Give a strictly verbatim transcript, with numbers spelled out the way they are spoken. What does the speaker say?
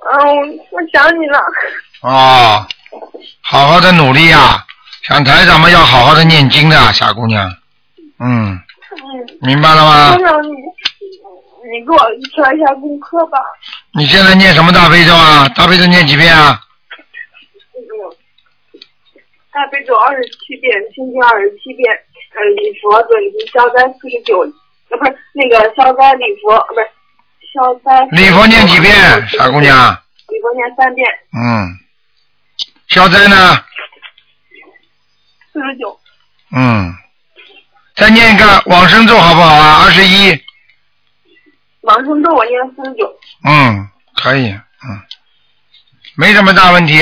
嗯，我想你了。 哦，好好的努力呀，想台长们要好好的念经的，傻姑娘。嗯。 嗯。 明白了吗？ 台长，你你给我传一下功课吧。 你现在念什么大悲咒啊？大悲咒念几遍啊？ 嗯，大悲咒二十七遍，心经二十七遍，呃，礼佛准提消灾四十九，呃，不是那个消灾礼佛，呃不是消灾。 礼佛念几遍，傻姑娘？ 礼佛念三遍。 嗯。消灾呢？ 四十九。 嗯。再念一个往生咒好不好啊？二十一。 往生咒我念四十九。 嗯，可以，嗯，没什么大问题。